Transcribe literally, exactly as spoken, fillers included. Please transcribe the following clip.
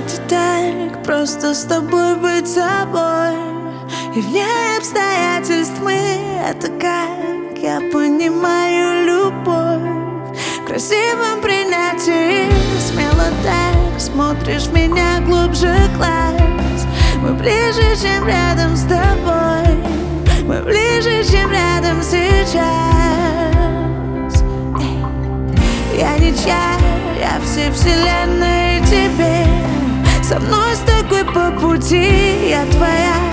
это так просто с тобой быть собой. И вне обстоятельств мы — это как я понимаю любовь. В красивом принятии смело так смотришь в меня глубже глаз. Мы ближе, чем рядом с тобой. Мы ближе, чем рядом сейчас. Эй. Я ничья, я всей вселенной тебе. Со мной с тобой по пути, я твоя.